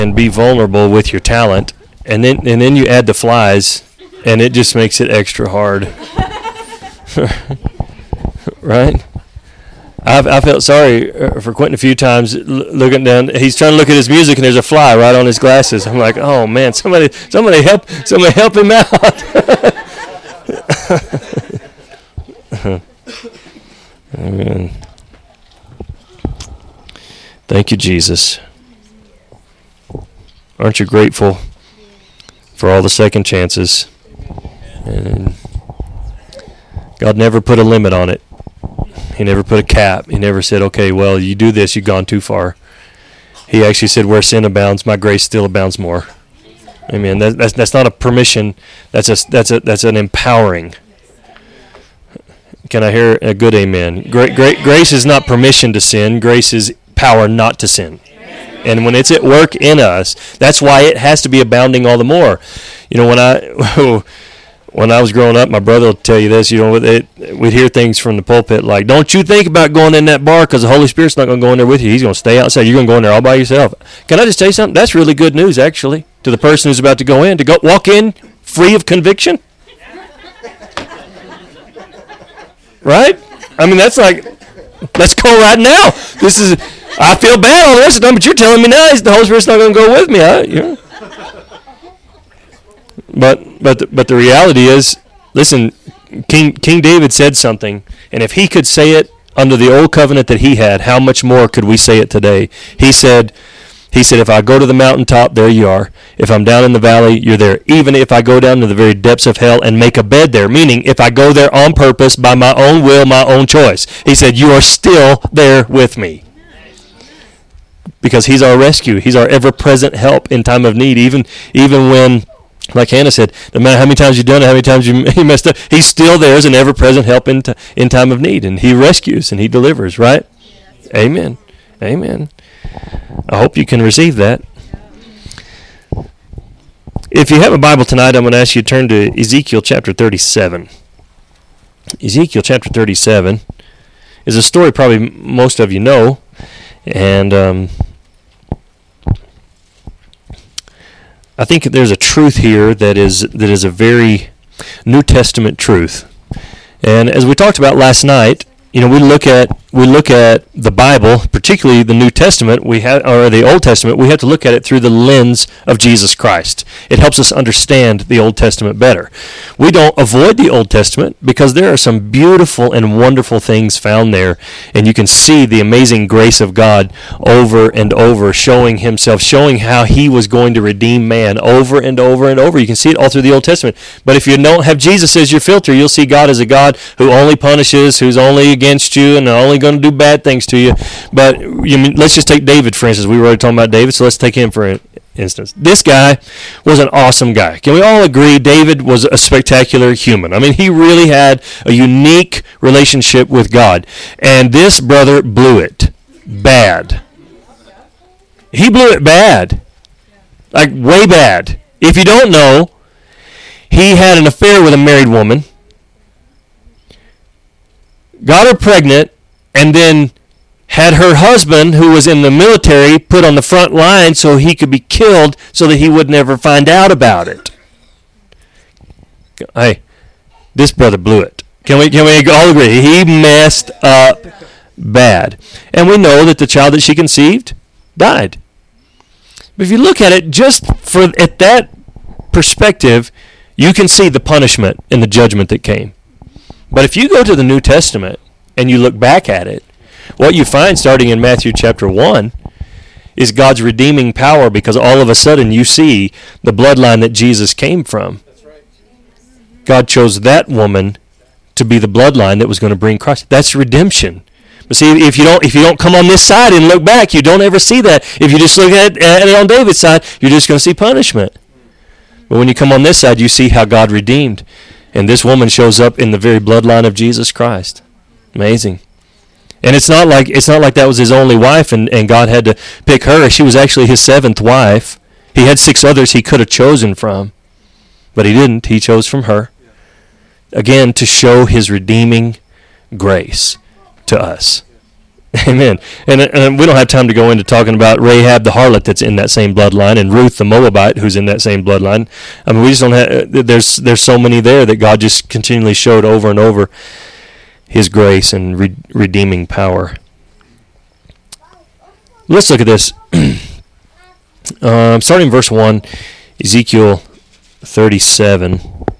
and be vulnerable with your talent, and then you add the flies, and it just makes it extra hard. Right? I felt sorry for Quentin a few times looking down. He's trying to look at his music, and there's a fly right on his glasses. I'm like, oh man, somebody help him out. Amen. Thank you, Jesus. Aren't you grateful for all the second chances? And God never put a limit on it. He never put a cap. He never said, okay, well, you do this, you've gone too far. He actually said, where sin abounds, my grace still abounds more. Amen. That's not a permission. That's an empowering. Can I hear a good amen? Grace is not permission to sin. Grace is power not to sin. And when it's at work in us, that's why it has to be abounding all the more. You know, when I was growing up, my brother will tell you this, you know, we'd hear things from the pulpit like, don't you think about going in that bar because the Holy Spirit's not going to go in there with you. He's going to stay outside. You're going to go in there all by yourself. Can I just tell you something? That's really good news, actually, to the person who's about to go in, walk in free of conviction. Right? I mean, that's like, let's go right now. I feel bad all the rest of the time, but you're telling me now the Holy Spirit's not going to go with me. But the reality is, listen, King David said something, and if he could say it under the old covenant that he had, how much more could we say it today? He said, if I go to the mountaintop, there you are. If I'm down in the valley, you're there. Even if I go down to the very depths of hell and make a bed there, meaning if I go there on purpose, by my own will, my own choice, he said, you are still there with me. Because he's our rescue. He's our ever-present help in time of need. Even when, like Hannah said, no matter how many times you've done it, how many times you messed up, he's still there as an ever-present help in time of need. And he rescues and he delivers, right? Amen. Amen. I hope you can receive that. If you have a Bible tonight, I'm going to ask you to turn to Ezekiel chapter 37. Ezekiel chapter 37 is a story probably most of you know. And I think there's a truth here that is a very New Testament truth. And as we talked about last night, you know, we look at the Bible, particularly the New Testament, or the Old Testament, we have to look at it through the lens of Jesus Christ. It helps us understand the Old Testament better. We don't avoid the Old Testament because there are some beautiful and wonderful things found there, and you can see the amazing grace of God over and over, showing himself, showing how he was going to redeem man over and over and over. You can see it all through the Old Testament. But if you don't have Jesus as your filter, you'll see God as a God who only punishes, who's only against you, and only going to do bad things to you. But let's just take David, for instance. We were already talking about David, so let's take him for instance. This guy was an awesome guy. Can we all agree David was a spectacular human? I mean, he really had a unique relationship with God. And this brother blew it bad. He blew it bad. Like, way bad. If you don't know, he had an affair with a married woman, got her pregnant, and then had her husband, who was in the military, put on the front line so he could be killed so that he would never find out about it. Hey, this brother blew it. Can we all agree? He messed up bad. And we know that the child that she conceived died. But if you look at it just at that perspective, you can see the punishment and the judgment that came. But if you go to the New Testament and you look back at it, what you find starting in Matthew chapter 1 is God's redeeming power, because all of a sudden you see the bloodline that Jesus came from. God chose that woman to be the bloodline that was going to bring Christ. That's redemption. But see, if you don't come on this side and look back, you don't ever see that. If you just look at it on David's side, you're just going to see punishment. But when you come on this side, you see how God redeemed. And this woman shows up in the very bloodline of Jesus Christ. Amazing. And it's not like that was his only wife and God had to pick her. She was actually his seventh wife. He had 6 others he could have chosen from, but he didn't. He chose from her. Again, to show his redeeming grace to us. Amen. And we don't have time to go into talking about Rahab the harlot that's in that same bloodline, and Ruth the Moabite who's in that same bloodline. I mean, we just don't have. There's so many there that God just continually showed over and over His grace and redeeming power. Let's look at this. Starting in verse 1, Ezekiel 37.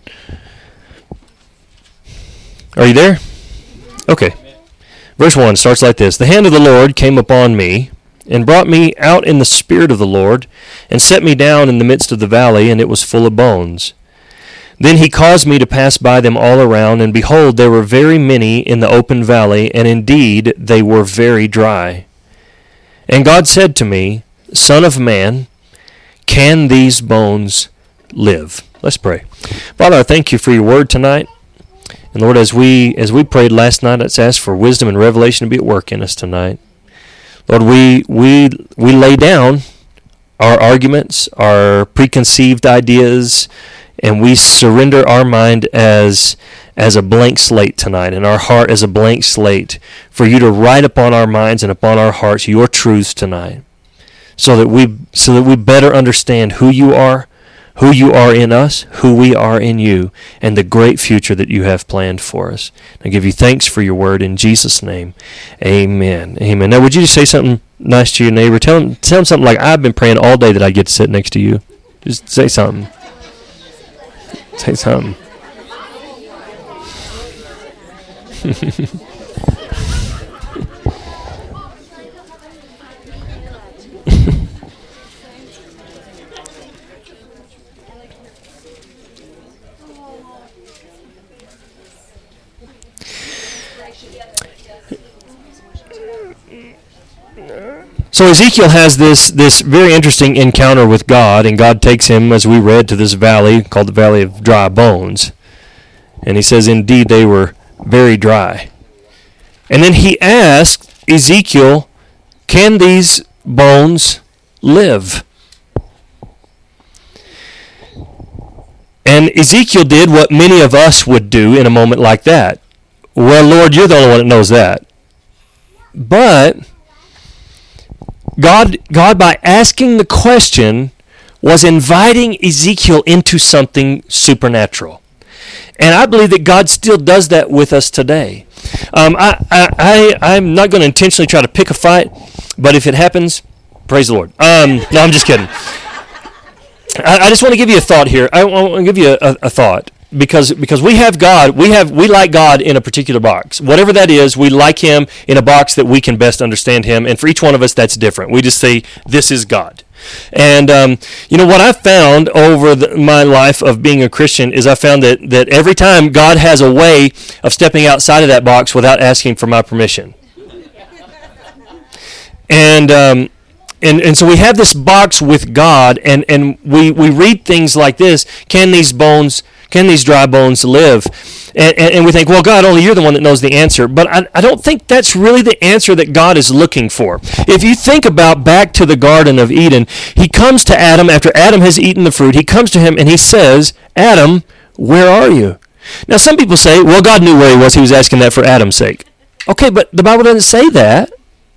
Are you there? Okay. Verse 1 starts like this. The hand of the Lord came upon me, and brought me out in the spirit of the Lord, and set me down in the midst of the valley, and it was full of bones. Then he caused me to pass by them all around, and behold, there were very many in the open valley, and indeed they were very dry. And God said to me, Son of man, can these bones live? Let's pray. Father, I thank you for your word tonight. And Lord, as we prayed last night, let's ask for wisdom and revelation to be at work in us tonight. Lord, we lay down our arguments, our preconceived ideas, and we surrender our mind as a blank slate tonight, and our heart as a blank slate, for you to write upon our minds and upon our hearts your truths tonight, so that we better understand who you are in us, who we are in you, and the great future that you have planned for us. I give you thanks for your word in Jesus' name. Amen. Amen. Now, would you just say something nice to your neighbor? Tell him something like, I've been praying all day that I get to sit next to you. Just say something. Say something. So Ezekiel has this very interesting encounter with God, and God takes him, as we read, to this valley called the Valley of Dry Bones. And he says, indeed, they were very dry. And then he asks Ezekiel, can these bones live? And Ezekiel did what many of us would do in a moment like that. Well, Lord, you're the only one that knows that. But God, by asking the question, was inviting Ezekiel into something supernatural. And I believe that God still does that with us today. I'm not going to intentionally try to pick a fight, but if it happens, praise the Lord. No, I'm just kidding. I just want to give you a thought here. I want to give you a thought. Because we have God, we like God in a particular box. Whatever that is, we like Him in a box that we can best understand Him. And for each one of us, that's different. We just say, this is God. And what I've found over my life of being a Christian is I found that every time God has a way of stepping outside of that box without asking for my permission. And so we have this box with God, and we read things like this: Can these dry bones live? And we think, well, God, only you're the one that knows the answer. But I don't think that's really the answer that God is looking for. If you think about back to the Garden of Eden, He comes to Adam after Adam has eaten the fruit. He comes to him and He says, Adam, where are you? Now, some people say, well, God knew where He was. He was asking that for Adam's sake. Okay, but the Bible doesn't say that.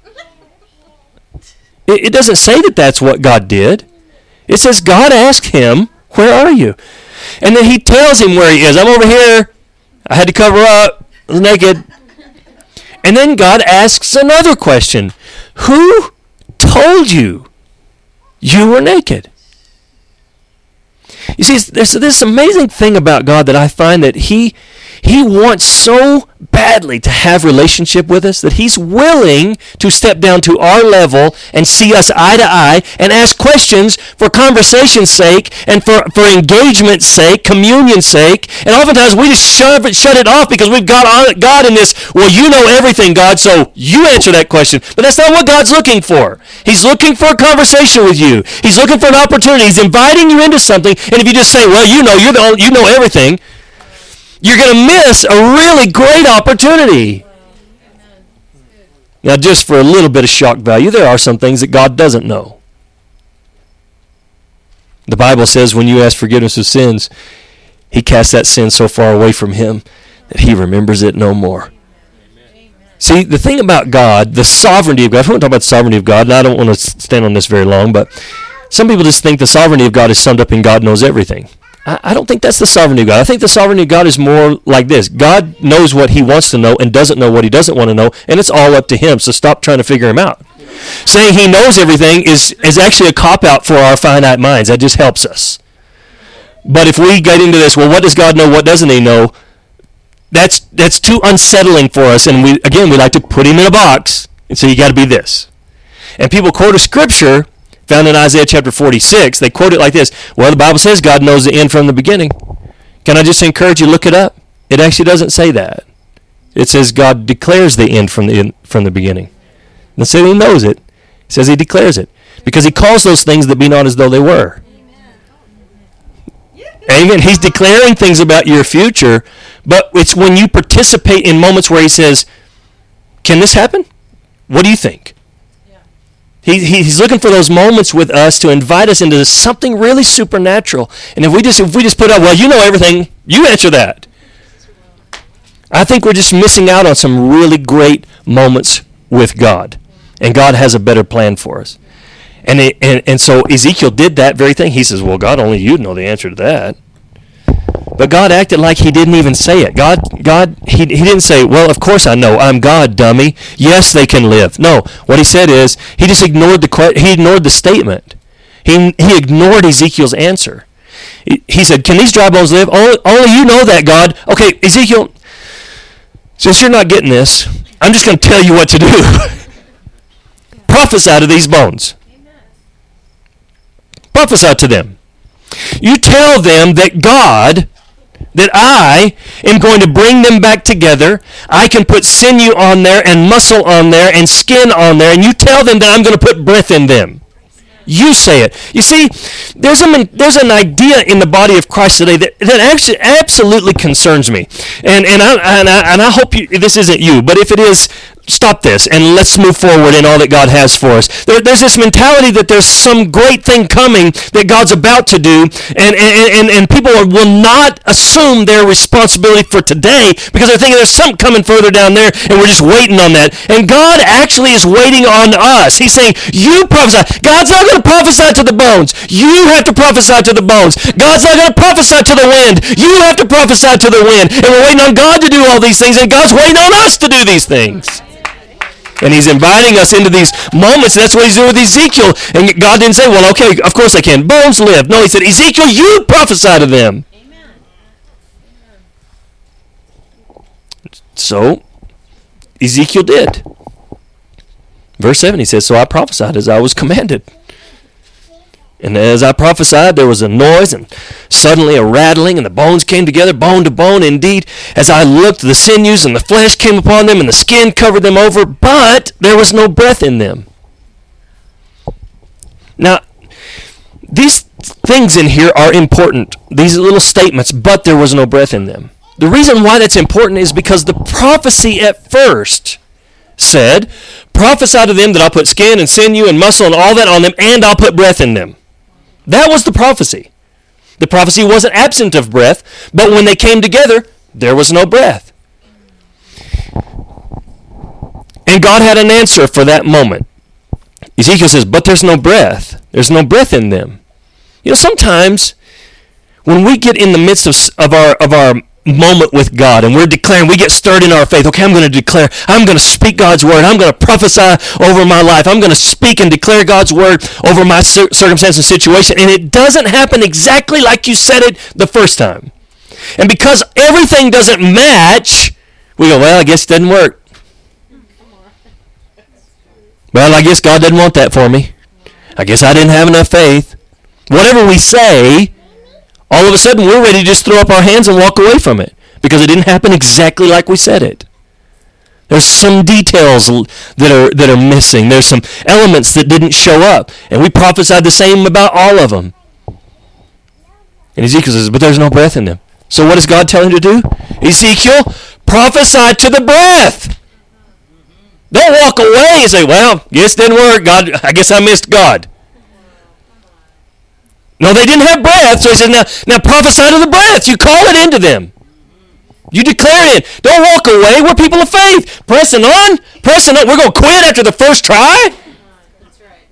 It doesn't say that that's what God did. It says God asked him, where are you? And then He tells him where he is. I'm over here. I had to cover up. I was naked. And then God asks another question. Who told you you were naked? You see, there's this amazing thing about God that I find that He wants so badly to have relationship with us that He's willing to step down to our level and see us eye to eye and ask questions for conversation's sake and for engagement's sake, communion's sake. And oftentimes we just shut it off because we've got God in this, well, you know everything, God, so you answer that question. But that's not what God's looking for. He's looking for a conversation with you. He's looking for an opportunity. He's inviting you into something. And if you just say, well, you know everything, you're going to miss a really great opportunity. Now, just for a little bit of shock value, there are some things that God doesn't know. The Bible says when you ask forgiveness of sins, He casts that sin so far away from Him that He remembers it no more. See, the thing about God, the sovereignty of God, I want to talk about the sovereignty of God, and I don't want to stand on this very long, but some people just think the sovereignty of God is summed up in God knows everything. I don't think that's the sovereignty of God. I think the sovereignty of God is more like this. God knows what he wants to know and doesn't know what he doesn't want to know, and it's all up to him, so stop trying to figure him out. Saying he knows everything is actually a cop-out for our finite minds. That just helps us. But if we get into this, well, what does God know, what doesn't he know, that's too unsettling for us, and we like to put him in a box, and so you got to be this. And people quote a scripture found in Isaiah chapter 46. They quote it like this. Well, the Bible says God knows the end from the beginning. Can I just encourage you, look it up? It actually doesn't say that. It says God declares the end from the beginning. It says he knows it. It says he declares it. Because he calls those things that be not as though they were. Amen. He's declaring things about your future, but it's when you participate in moments where he says, can this happen? What do you think? He's looking for those moments with us to invite us into something really supernatural. And if we just put up, well, you know everything, you answer that. I think we're just missing out on some really great moments with God. And God has a better plan for us. And so Ezekiel did that very thing. He says, well, God, only you know the answer to that. But God acted like he didn't even say it. He didn't say, well, of course I know. I'm God, dummy. Yes, they can live. No, what he said is, he just ignored the statement. He ignored Ezekiel's answer. He said, can these dry bones live? Only you know that, God. Okay, Ezekiel, since you're not getting this, I'm just going to tell you what to do. Prophesy to these bones. Prophesy to them. You tell them that I am going to bring them back together. I can put sinew on there and muscle on there and skin on there, and you tell them that I'm going to put breath in them. You say it. You see, there's an idea in the body of Christ today that actually absolutely concerns me, and I hope this isn't you, but if it is, stop this and let's move forward in all that God has for us. There's this mentality that there's some great thing coming that God's about to do, and people will not assume their responsibility for today because they're thinking there's something coming further down there and we're just waiting on that. And God actually is waiting on us. He's saying, you prophesy. God's not going to prophesy to the bones. You have to prophesy to the bones. God's not going to prophesy to the wind. You have to prophesy to the wind. And we're waiting on God to do all these things, and God's waiting on us to do these things. And he's inviting us into these moments. That's what he's doing with Ezekiel. And God didn't say, well, okay, of course they can. Bones live. No, he said, Ezekiel, you prophesy to them. Amen. So, Ezekiel did. Verse 7, he says, so I prophesied as I was commanded. And as I prophesied, there was a noise and suddenly a rattling, and the bones came together, bone to bone. Indeed, as I looked, the sinews and the flesh came upon them, and the skin covered them over, but there was no breath in them. Now, these things in here are important, these little statements, but there was no breath in them. The reason why that's important is because the prophecy at first said, prophesy to them that I'll put skin and sinew and muscle and all that on them, and I'll put breath in them. That was the prophecy. The prophecy wasn't absent of breath, but when they came together, there was no breath. And God had an answer for that moment. Ezekiel says, but there's no breath. There's no breath in them. You know, sometimes when we get in the midst of our moment with God and we're declaring, we get stirred in our faith. Okay, I'm going to declare, I'm going to speak God's word. I'm going to prophesy over my life. I'm going to speak and declare God's word over my circumstance and situation. And it doesn't happen exactly like you said it the first time. And because everything doesn't match, we go, well, I guess it didn't work. Well, I guess God didn't want that for me. I guess I didn't have enough faith. Whatever we say, all of a sudden we're ready to just throw up our hands and walk away from it because it didn't happen exactly like we said it. There's some details that are missing. There's some elements that didn't show up, and we prophesied the same about all of them. And Ezekiel says, but there's no breath in them. So what does God tell him to do? Ezekiel, prophesy to the breath. Don't walk away and say, well, yes, it didn't work. God, I guess I missed God. No, they didn't have breath. So he says, now prophesy to the breath. You call it into them. You declare it. Don't walk away. We're people of faith. Pressing on. Pressing on. We're going to quit after the first try? That's right.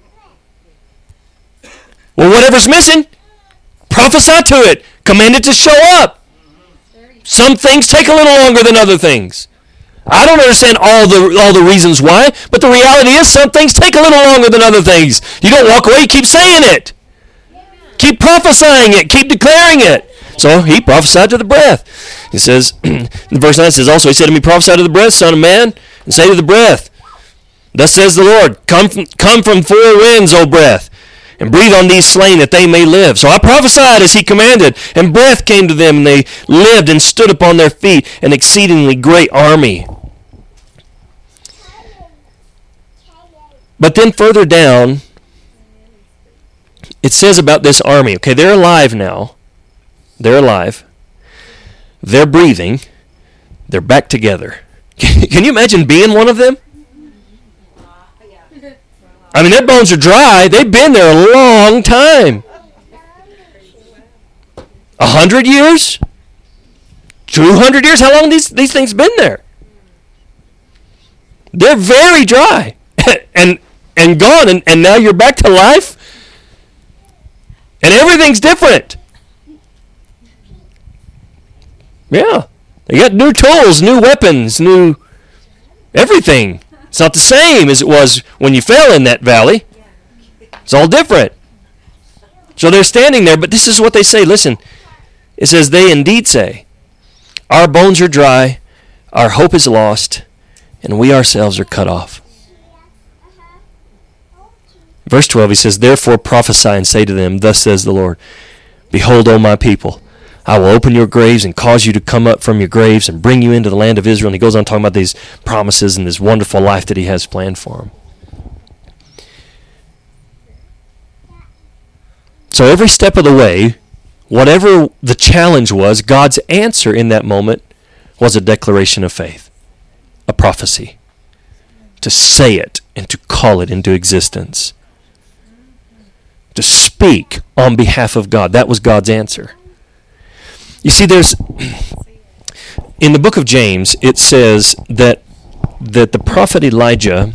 Well, whatever's missing, prophesy to it. Command it to show up. Some things take a little longer than other things. I don't understand all the reasons why, but the reality is some things take a little longer than other things. You don't walk away. You keep saying it. Keep prophesying it. Keep declaring it. So he prophesied to the breath. He says, in verse 9 says, also he said to me, prophesy to the breath, son of man, and say to the breath, thus says the Lord, come from four winds, O breath, and breathe on these slain that they may live. So I prophesied as he commanded, and breath came to them, and they lived and stood upon their feet, an exceedingly great army. But then further down, it says about this army, okay, they're alive now. They're alive. They're breathing. They're back together. Can you imagine being one of them? I mean, their bones are dry. They've been there a long time. 100 years? 200 years? How long have these things been there? They're very dry and gone, and now you're back to life, and everything's different. Yeah. They got new tools, new weapons, new everything. It's not the same as it was when you fell in that valley. It's all different. So they're standing there, but this is what they say. Listen, it says, they indeed say, our bones are dry, our hope is lost, and we ourselves are cut off. Verse 12, he says, therefore prophesy and say to them, thus says the Lord, behold, O my people, I will open your graves and cause you to come up from your graves and bring you into the land of Israel. And he goes on talking about these promises and this wonderful life that he has planned for them. So every step of the way, whatever the challenge was, God's answer in that moment was a declaration of faith, a prophecy, to say it and to call it into existence, to speak on behalf of God. That was God's answer. You see, there's in the book of James, it says that the prophet Elijah,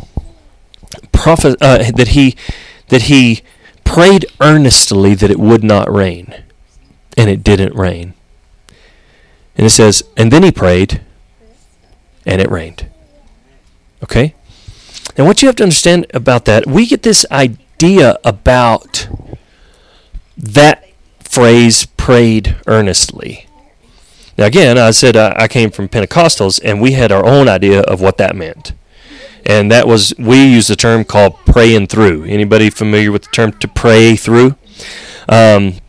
that he prayed earnestly that it would not rain, and it didn't rain. And it says, and then he prayed, and it rained. Okay? And what you have to understand about that, we get this idea about that phrase, prayed earnestly. Now again, I said I came from Pentecostals, and we had our own idea of what that meant. And that was, we used a term called praying through. Anybody familiar with the term to pray through? And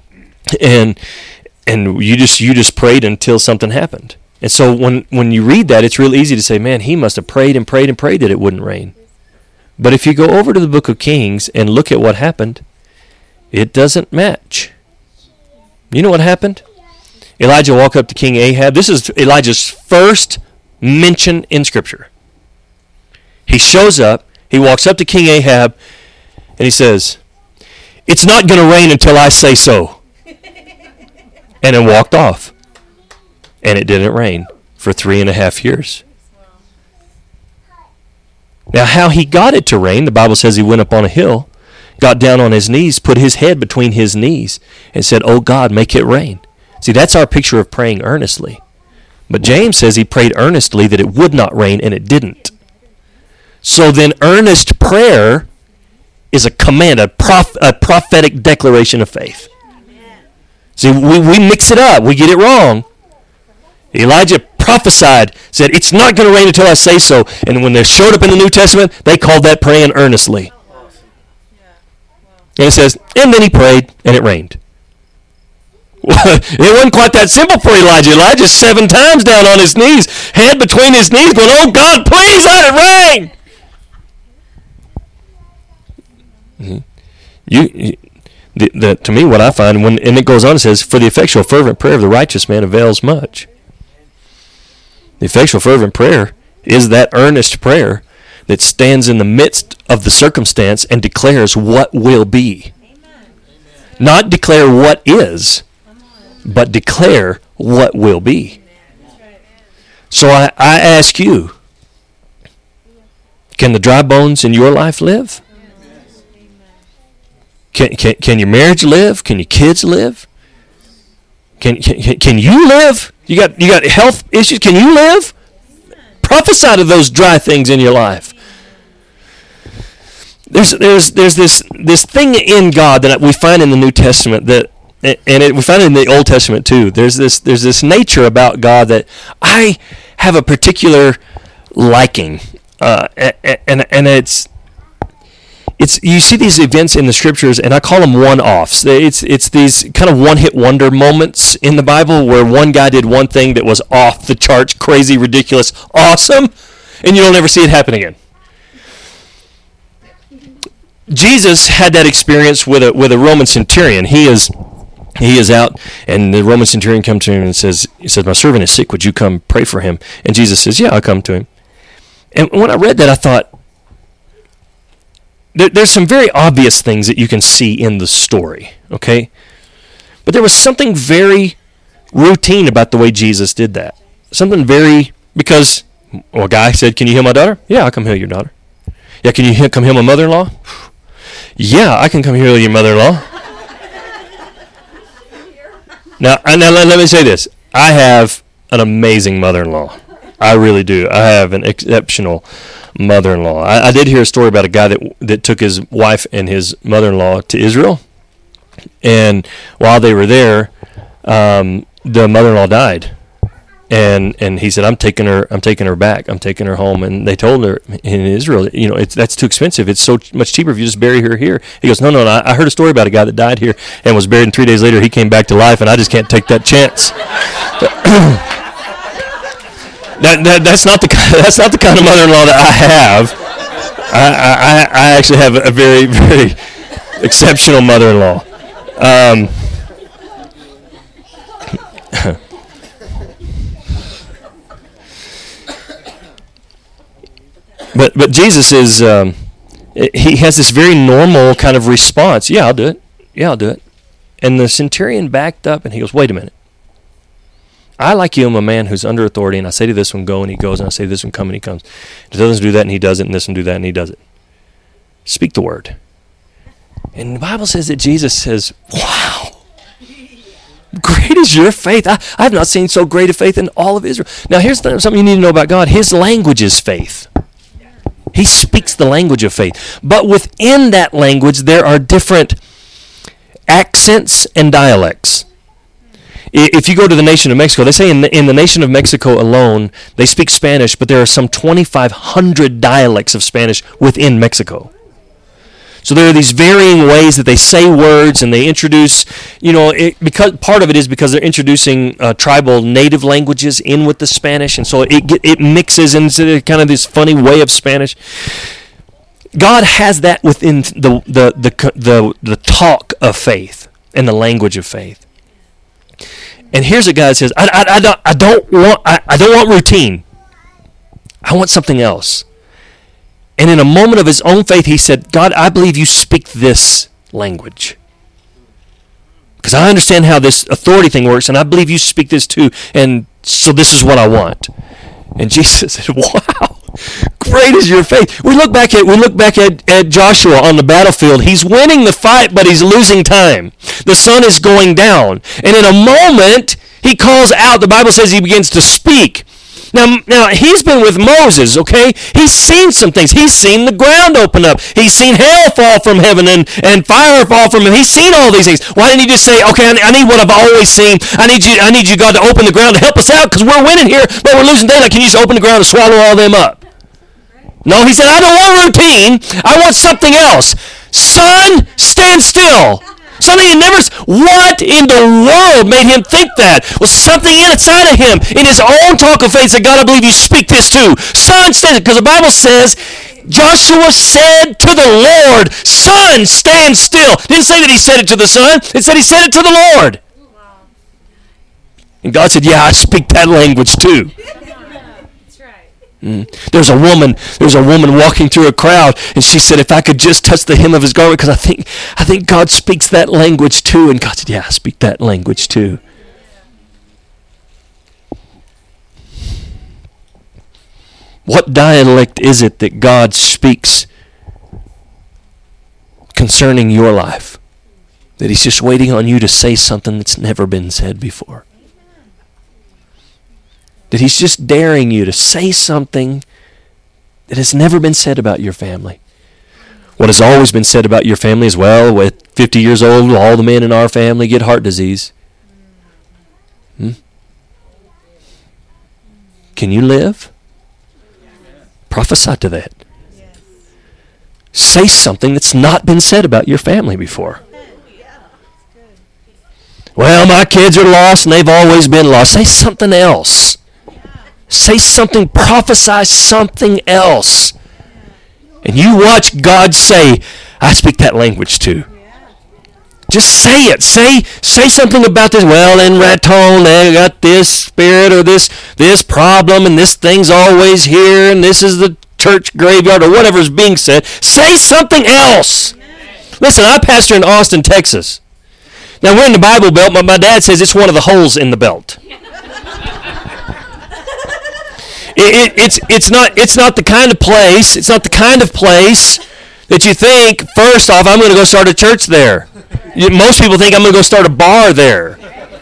you just prayed until something happened. And so when you read that, it's real easy to say, man, he must have prayed and prayed and prayed that it wouldn't rain. But if you go over to the book of Kings and look at what happened, it doesn't match. You know what happened? Elijah walked up to King Ahab. This is Elijah's first mention in Scripture. He shows up, he walks up to King Ahab, and he says, it's not going to rain until I say so. And then walked off. And it didn't rain for 3.5 years. Now, how he got it to rain, the Bible says he went up on a hill, got down on his knees, put his head between his knees, and said, oh God, make it rain. See, that's our picture of praying earnestly. But James says he prayed earnestly that it would not rain, and it didn't. So then earnest prayer is a command, a prophetic declaration of faith. See, we mix it up. We get it wrong. Elijah prophesied, said, it's not going to rain until I say so. And when they showed up in the New Testament, they called that praying earnestly. And it says, and then he prayed, and it rained. It wasn't quite that simple for Elijah. Elijah's 7 times down on his knees, head between his knees, going, oh God, please let it rain. To me, what I find, and it goes on, it says, for the effectual fervent prayer of the righteous man avails much. The effectual fervent prayer is that earnest prayer that stands in the midst of the circumstance and declares what will be. Amen. Not declare what is, but declare what will be. So I ask you, can the dry bones in your life live? Can your marriage live? Can your kids live? Can you live? You got health issues. Can you live? Prophesy to those dry things in your life. There's this thing in God that we find in the New Testament we find it in the Old Testament too. There's this nature about God that I have a particular liking, and it's you see these events in the Scriptures, and I call them one-offs. It's these kind of one-hit wonder moments in the Bible where one guy did one thing that was off the charts, crazy, ridiculous, awesome, and you'll never see it happen again. Jesus had that experience with a Roman centurion. He is out, and the Roman centurion comes to him and says, "My servant is sick. Would you come pray for him?" And Jesus says, "Yeah, I'll come to him." And when I read that, I thought, there's some very obvious things that you can see in the story, okay? But there was something very routine about the way Jesus did that. Because a guy said, "Can you heal my daughter?" "Yeah, I'll come heal your daughter." "Yeah, can you come heal my mother-in-law?" "Yeah, I can come heal your mother-in-law." Now let me say this. I have an amazing mother-in-law. I really do. I have an exceptional mother-in-law. I did hear a story about a guy that took his wife and his mother-in-law to Israel, and while they were there, the mother-in-law died, and he said, "I'm taking her back. I'm taking her home." And they told her in Israel, that's too expensive. It's so much cheaper if you just bury her here. He goes, No. I heard a story about a guy that died here and was buried, and 3 days later he came back to life, and I just can't take that chance. That's not the kind of mother-in-law that I have. I actually have a very, very exceptional mother-in-law. But Jesus is he has this very normal kind of response. "Yeah, I'll do it. Yeah, I'll do it." And the centurion backed up and he goes, "Wait a minute. I, like you, am a man who's under authority, and I say to this one, go, and he goes, and I say to this one, come, and he comes. If he doesn't do that, and he does it, and this one do that, and he does it. Speak the word." And the Bible says that Jesus says, "Wow, great is your faith. I have not seen so great a faith in all of Israel." Now, here's something you need to know about God. His language is faith. He speaks the language of faith. But within that language, there are different accents and dialects. If you go to the nation of Mexico, they say in the nation of Mexico alone, they speak Spanish, but there are some 2,500 dialects of Spanish within Mexico. So there are these varying ways that they say words, and they introduce, because part of it is because they're introducing tribal native languages in with the Spanish, and so it mixes into kind of this funny way of Spanish. God has that within the talk of faith and the language of faith. And here's a guy that says, I don't want routine. I want something else. And in a moment of his own faith, he said, "God, I believe you speak this language. Because I understand how this authority thing works, and I believe you speak this too, and so this is what I want." And Jesus said, "Wow, great is your faith." We look back at Joshua on the battlefield. He's winning the fight, but he's losing time. The sun is going down. And in a moment, he calls out. The Bible says he begins to speak. Now he's been with Moses, okay? He's seen some things. He's seen the ground open up. He's seen hail fall from heaven and fire fall from him. He's seen all these things. Why didn't he just say, "Okay, I need what I've always seen. I need you, God, to open the ground to help us out because we're winning here, but we're losing daylight. Can you just open the ground and swallow all them up?" No, he said, "I don't want routine. I want something else. Sun, stand still." Something he never. What in the world made him think that? Was something inside of him, in his own talk of faith, said, "God, I believe you speak this too." Sun, stand, because the Bible says, Joshua said to the Lord, "Sun, stand still." Didn't say that he said it to the sun. It said he said it to the Lord. And God said, "Yeah, I speak that language too." There's a woman walking through a crowd, and she said, "If I could just touch the hem of his garment, because I think God speaks that language too." And God said, "Yeah, I speak that language too." What dialect is it that God speaks concerning your life? That he's just waiting on you to say something that's never been said before. That he's just daring you to say something that has never been said about your family. What has always been said about your family is, well, at 50 years old, all the men in our family get heart disease. Can you live? Prophesy to that. Say something that's not been said about your family before. Well, my kids are lost and they've always been lost. Say something else. Say something, prophesy something else. And you watch God say, I speak that language too. Just say it. Say something about this. Well, in Raton, they got this spirit or this problem, and this thing's always here, and this is the church graveyard, or whatever's being said. Say something else. Listen, I pastor in Austin, Texas. Now, we're in the Bible Belt, but my dad says it's one of the holes in the belt. It's not the kind of place. It's not the kind of place that you think, first off, I'm going to go start a church there. Most people think I'm going to go start a bar there.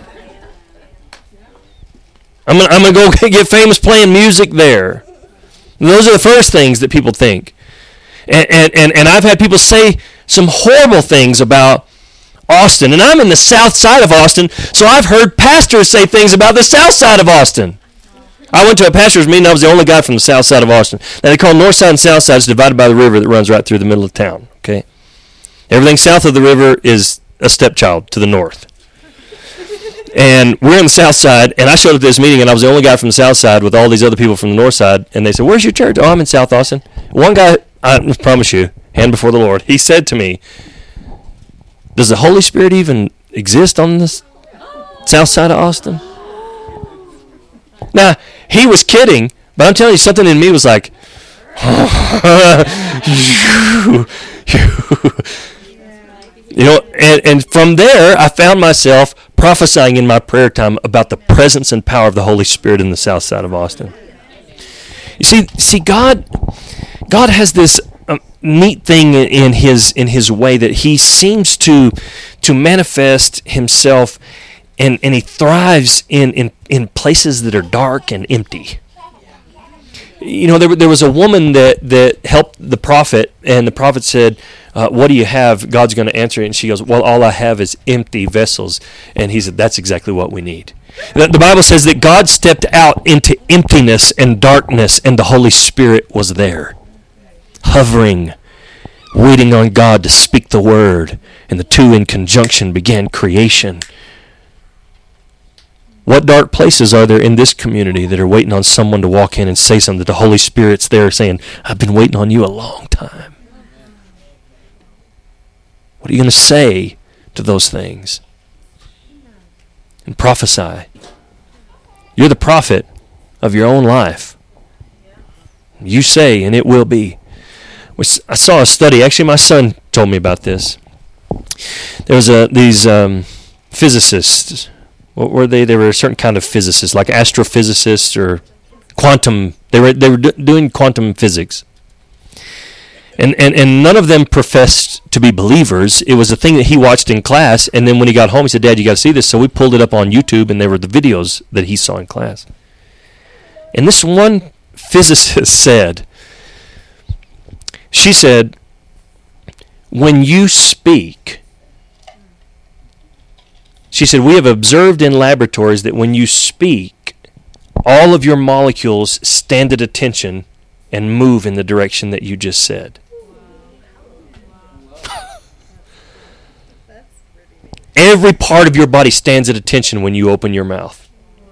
I'm going to go get famous playing music there. And those are the first things that people think. And I've had people say some horrible things about Austin. And I'm in the south side of Austin, so I've heard pastors say things about the south side of Austin. I went to a pastor's meeting. I was the only guy from the south side of Austin. Now, they call north side and south side is divided by the river that runs right through the middle of town. Okay, everything south of the river is a stepchild to the north. And we're on the south side, and I showed up at this meeting, and I was the only guy from the south side with all these other people from the north side. And they said, "Where's your church?" "Oh, I'm in South Austin." One guy, I promise you, hand before the Lord, he said to me, "Does the Holy Spirit even exist on this south side of Austin?" Now, he was kidding, but I'm telling you, something in me was like, and from there, I found myself prophesying in my prayer time about the presence and power of the Holy Spirit in the south side of Austin. You see, God has this neat thing in his way that he seems to manifest himself. And he thrives in places that are dark and empty. You know, there was a woman that helped the prophet, and the prophet said, "What do you have?" God's going to answer it. And she goes, "Well, all I have is empty vessels." And he said, "That's exactly what we need." The Bible says that God stepped out into emptiness and darkness, and the Holy Spirit was there, hovering, waiting on God to speak the word. And the two in conjunction began creation. What dark places are there in this community that are waiting on someone to walk in and say something? That the Holy Spirit's there saying, "I've been waiting on you a long time." What are you going to say to those things? And prophesy. You're the prophet of your own life. You say, and it will be. I saw a study. Actually, my son told me about this. There was these physicists. What were they? They were a certain kind of physicists, like astrophysicists or quantum. They were doing quantum physics, and none of them professed to be believers. It was a thing that he watched in class, and then when he got home, he said, "Dad, you got to see this." So we pulled it up on YouTube, and they were the videos that he saw in class. And this one physicist said, she said, "When you speak," she said, "we have observed in laboratories that when you speak, all of your molecules stand at attention and move in the direction that you just said." Every part of your body stands at attention when you open your mouth.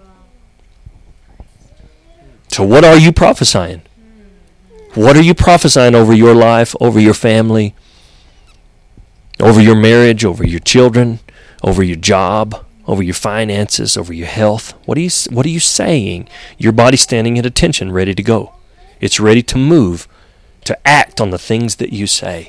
So what are you prophesying? What are you prophesying over your life, over your family, over your marriage, over your children, over your job, over your finances, over your health? What are you saying? Your body's standing at attention, ready to go. It's ready to move, to act on the things that you say.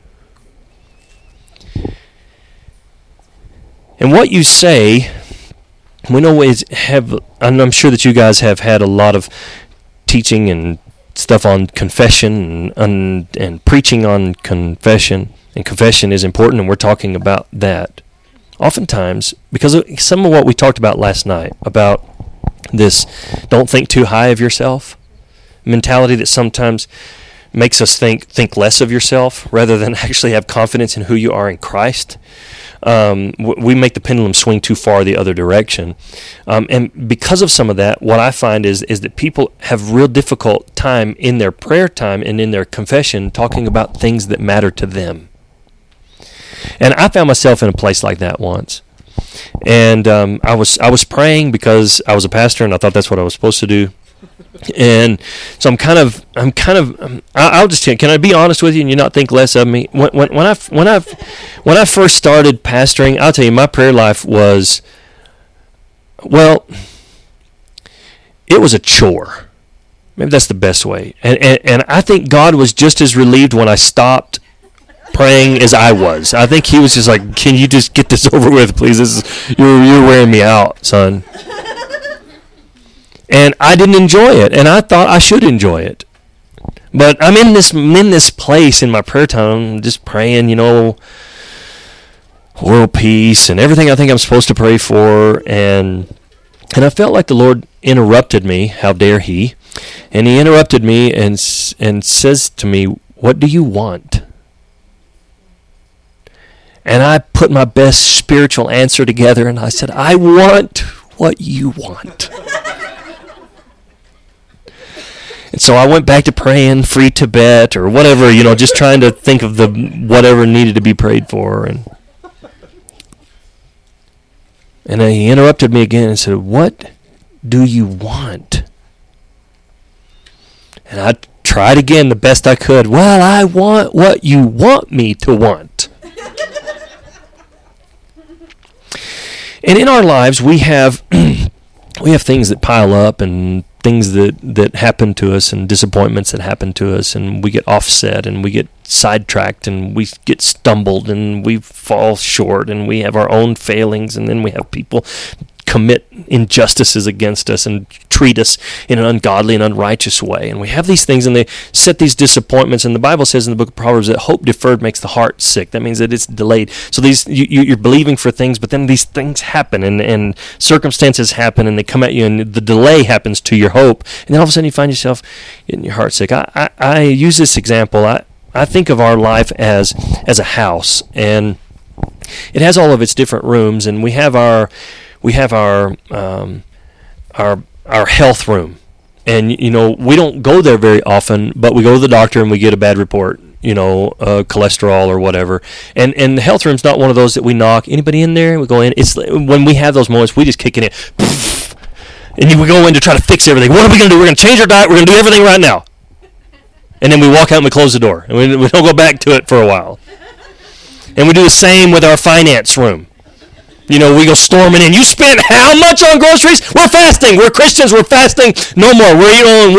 And what you say, we always have, and I'm sure that you guys have had a lot of teaching and stuff on confession and preaching on confession, and confession is important, and we're talking about that. Oftentimes, because of some of what we talked about last night, about this don't think too high of yourself mentality that sometimes makes us think less of yourself rather than actually have confidence in who you are in Christ. We make the pendulum swing too far the other direction. And because of some of that, what I find is that people have real difficult time in their prayer time and in their confession talking about things that matter to them. And I found myself in a place like that once. And I was praying because I was a pastor and I thought that's what I was supposed to do. And so I'll just can I be honest with you and you not think less of me? When I first started pastoring, I'll tell you, my prayer life was, well, it was a chore. Maybe that's the best way. And I think God was just as relieved when I stopped praying as I was. I think he was just like, can you just get this over with, please? You're wearing me out, son. And I didn't enjoy it, and I thought I should enjoy it. But I'm in this place in my prayer time, just praying, world peace and everything I think I'm supposed to pray for, and I felt like the Lord interrupted me. How dare he? And he interrupted me and says to me, "What do you want?" And I put my best spiritual answer together, and I said, "I want what you want." And so I went back to praying free Tibet or whatever, just trying to think of the whatever needed to be prayed for. And then he interrupted me again and said, "What do you want?" And I tried again the best I could. "Well, I want what you want me to want." And in our lives, we have things that pile up and things that happen to us and disappointments that happen to us, and we get offset and we get sidetracked and we get stumbled and we fall short and we have our own failings, and then we have people commit injustices against us and treat us in an ungodly and unrighteous way. And we have these things, and they set these disappointments. And the Bible says in the book of Proverbs that hope deferred makes the heart sick. That means that it's delayed. So you're believing for things, but then these things happen, and circumstances happen, and they come at you, and the delay happens to your hope. And then all of a sudden you find yourself getting your heart sick. I use this example. I think of our life as a house, and it has all of its different rooms, and we have our health room, and we don't go there very often, but we go to the doctor and we get a bad report, cholesterol or whatever, and the health room's not one of those that we knock. Anybody in there? We go in. It's when we have those moments, we just kick it in, and we go in to try to fix everything. What are we going to do? We're going to change our diet. We're going to do everything right now, and then we walk out and we close the door, and we don't go back to it for a while. And we do the same with our finance room. We go storming in. You spent how much on groceries? We're fasting. We're Christians. We're fasting no more. We're